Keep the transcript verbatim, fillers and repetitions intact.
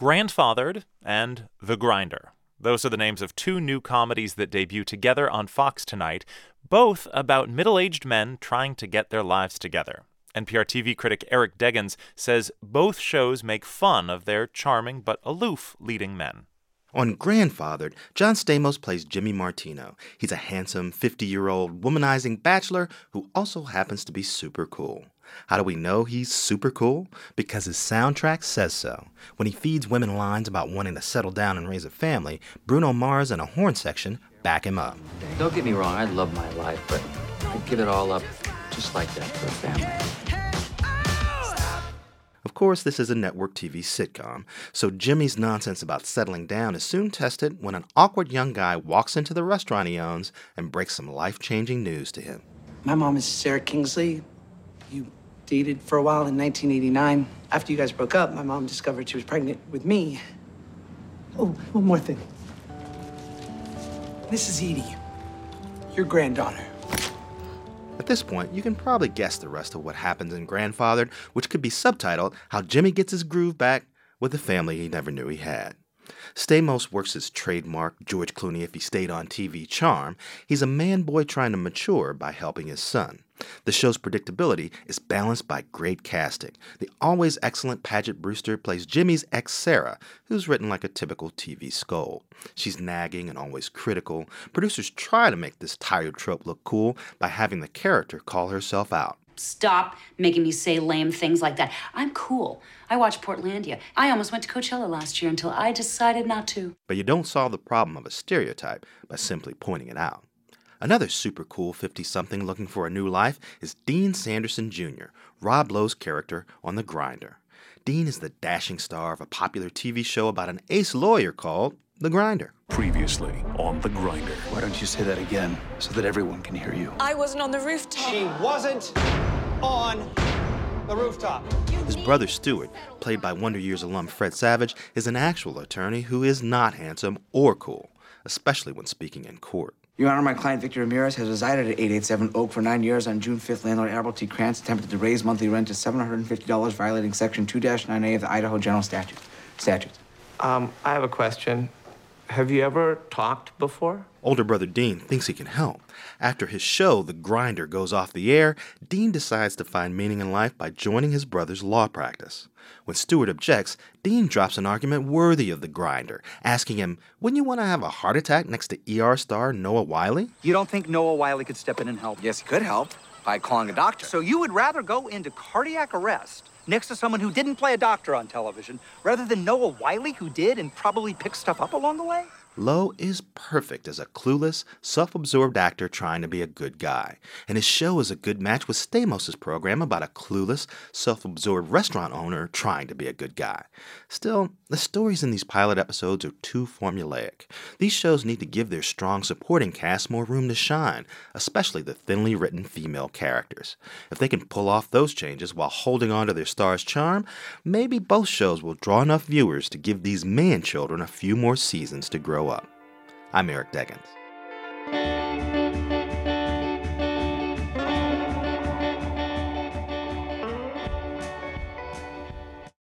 Grandfathered and The Grinder. Those are the names of two new comedies that debut together on Fox tonight, both about middle-aged men trying to get their lives together. N P R T V critic Eric Deggans says both shows make fun of their charming but aloof leading men. On Grandfathered, John Stamos plays Jimmy Martino. He's a handsome, fifty-year-old womanizing bachelor who also happens to be super cool. How do we know he's super cool? Because his soundtrack says so. When he feeds women lines about wanting to settle down and raise a family, Bruno Mars and a horn section back him up. Don't get me wrong, I love my life, but I'd give it all up just like that for a family. Of course, this is a network T V sitcom, so Jimmy's nonsense about settling down is soon tested when an awkward young guy walks into the restaurant he owns and breaks some life-changing news to him. My mom is Sarah Kingsley. You dated for a while in nineteen eighty-nine. After you guys broke up, my mom discovered she was pregnant with me. Oh, one more thing. This is Edie, your granddaughter. At this point, you can probably guess the rest of what happens in Grandfathered, which could be subtitled, How Jimmy Gets His Groove Back with a Family He Never Knew He Had. Stamos works his trademark George Clooney if he stayed on T V charm. He's a man-boy trying to mature by helping his son. The show's predictability is balanced by great casting. The always excellent Paget Brewster plays Jimmy's ex Sarah, who's written like a typical T V scold. She's nagging and always critical. Producers try to make this tired trope look cool by having the character call herself out. Stop making me say lame things like that. I'm cool. I watch Portlandia. I almost went to Coachella last year until I decided not to. But you don't solve the problem of a stereotype by simply pointing it out. Another super cool fifty-something looking for a new life is Dean Sanderson Junior, Rob Lowe's character on The Grinder. Dean is the dashing star of a popular T V show about an ace lawyer called The Grinder. Previously on The Grinder. Why don't you say that again so that everyone can hear you? I wasn't on the rooftop. She wasn't on the rooftop. His brother Stuart, played by Wonder Years alum Fred Savage, is an actual attorney who is not handsome or cool, especially when speaking in court. Your Honor, my client Victor Ramirez has resided at eight eighty-seven Oak for nine years. On June fifth, landlord Albert T. Krantz attempted to raise monthly rent to seven hundred fifty dollars, violating Section two dash nine A of the Idaho General Statute. Statute. Um, I have a question. Have you ever talked before? Older brother Dean thinks he can help. After his show, The Grinder, goes off the air, Dean decides to find meaning in life by joining his brother's law practice. When Stuart objects, Dean drops an argument worthy of The Grinder, asking him, wouldn't you want to have a heart attack next to E R star Noah Wyle? You don't think Noah Wyle could step in and help? Yes, he could help by calling a doctor. So you would rather go into cardiac arrest next to someone who didn't play a doctor on television rather than Noah Wyle, who did and probably picked stuff up along the way? Lowe is perfect as a clueless, self-absorbed actor trying to be a good guy, and his show is a good match with Stamos' program about a clueless, self-absorbed restaurant owner trying to be a good guy. Still, the stories in these pilot episodes are too formulaic. These shows need to give their strong supporting cast more room to shine, especially the thinly written female characters. If they can pull off those changes while holding on to their star's charm, maybe both shows will draw enough viewers to give these man-children a few more seasons to grow up. I'm Eric Deggans.